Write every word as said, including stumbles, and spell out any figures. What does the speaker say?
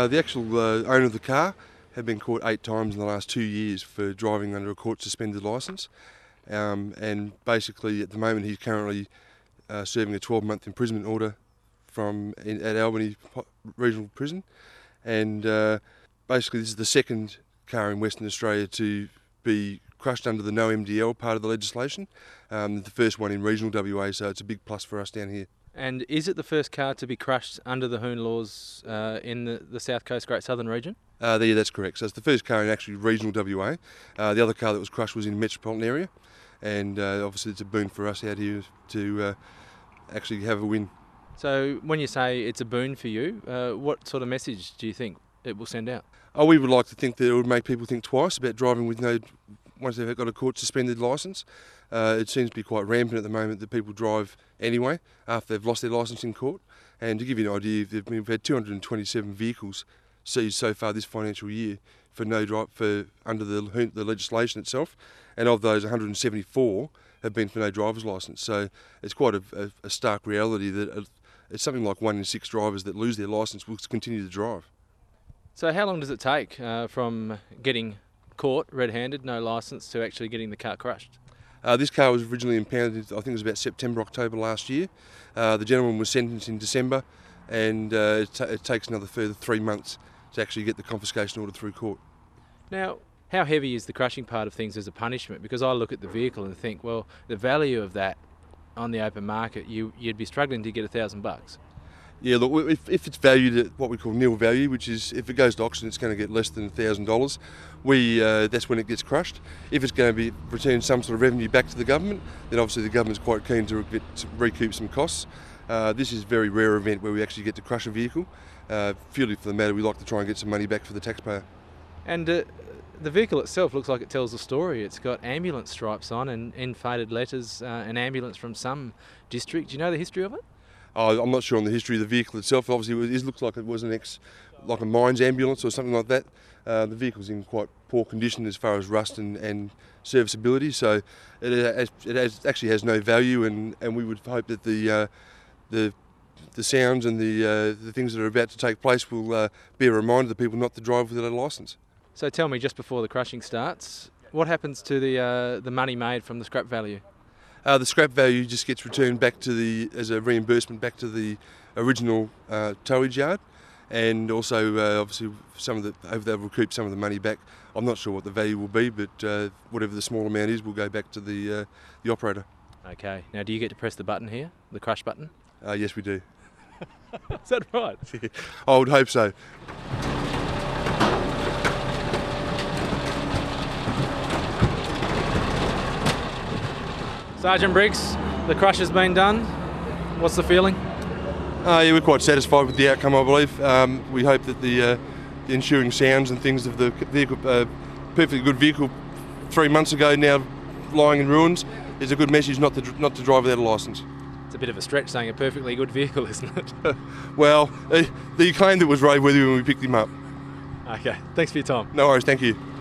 Uh, the actual uh, owner of the car had been caught eight times in the last two years for driving under a court-suspended licence. Um, and basically, at the moment, he's currently uh, serving a twelve-month imprisonment order from in, at Albany Regional Prison. And uh, basically, this is the second car in Western Australia to be crushed under the no M D L part of the legislation. Um, the first one in regional W A, so it's a big plus for us down here. And is it the first car to be crushed under the Hoon laws uh, in the, the South Coast Great Southern region? Uh, yeah, that's correct. So it's the first car in actually regional W A. Uh, the other car that was crushed was in the metropolitan area, and uh, obviously it's a boon for us out here to uh, actually have a win. So when you say it's a boon for you, uh, what sort of message do you think it will send out? Oh, we would like to think that it would make people think twice about driving with no, once they've got a court-suspended licence. Uh, it seems to be quite rampant at the moment that people drive anyway after they've lost their licence in court. And to give you an idea, we've had two hundred twenty-seven vehicles seized so far this financial year for no drive for under the, the legislation itself, and of those, one hundred seventy-four have been for no driver's licence. So it's quite a, a, a stark reality that it's something like one in six drivers that lose their licence will continue to drive. So how long does it take uh, from getting caught red-handed, no licence, to actually getting the car crushed? Uh, this car was originally impounded, I think it was about September, October last year. Uh, the gentleman was sentenced in December, and uh, it, ta it takes another further three months to actually get the confiscation order through court. Now, how heavy is the crushing part of things as a punishment? Because I look at the vehicle and think, well, the value of that on the open market, you, you'd be struggling to get a thousand bucks. Yeah, look, if, if it's valued at what we call nil value, which is if it goes to auction, it's going to get less than one thousand dollars, we uh, that's when it gets crushed. If it's going to be return some sort of revenue back to the government, then obviously the government's quite keen to, re to recoup some costs. Uh, this is a very rare event where we actually get to crush a vehicle. Uh, purely for the matter, we like to try and get some money back for the taxpayer. And uh, the vehicle itself looks like it tells a story. It's got ambulance stripes on and in faded letters, uh, an ambulance from some district. Do you know the history of it? Oh, I'm not sure on the history of the vehicle itself. Obviously, it looks like it was an ex, like a mines ambulance or something like that. Uh, the vehicle's in quite poor condition as far as rust and, and serviceability, so it, has, it has, actually has no value. And, and we would hope that the uh, the the sounds and the uh, the things that are about to take place will uh, be a reminder to people not to drive without a licence. So tell me, just before the crushing starts, what happens to the uh, the money made from the scrap value? Uh, the scrap value just gets returned back to the, as a reimbursement back to the original uh, towage yard, and also uh, obviously some of the, they'll recoup some of the money back. I'm not sure what the value will be, but uh, whatever the small amount is will go back to the, uh, the operator. Okay, now do you get to press the button here, the crush button? Uh, yes, we do. Is that right? I would hope so. Sergeant Briggs, the crush has been done. What's the feeling? Uh, yeah, we're quite satisfied with the outcome, I believe. Um, we hope that the, uh, the ensuing sounds and things of the vehicle, uh, perfectly good vehicle three months ago now lying in ruins, is a good message not to, not to drive without a licence. It's a bit of a stretch saying a perfectly good vehicle, isn't it? Well, uh, the claim that was roadworthy when we picked him up. Okay, thanks for your time. No worries, thank you.